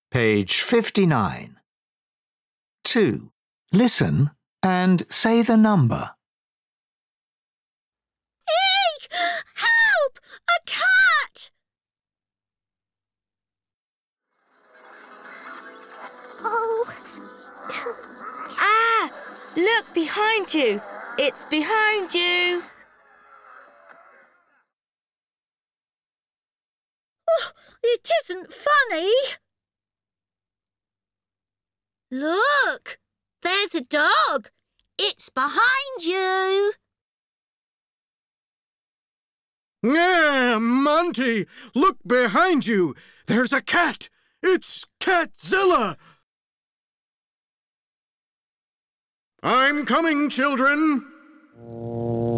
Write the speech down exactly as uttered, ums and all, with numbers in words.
Page fifty-nine. two. Listen and say the number. Eek! Help! A cat! Oh. Ah! Look behind you. It's behind you. Oh, it isn't funny. Look, there's a dog. It's behind you. Yeah, Monty, look behind you. There's a cat. It's Catzilla. I'm coming, children.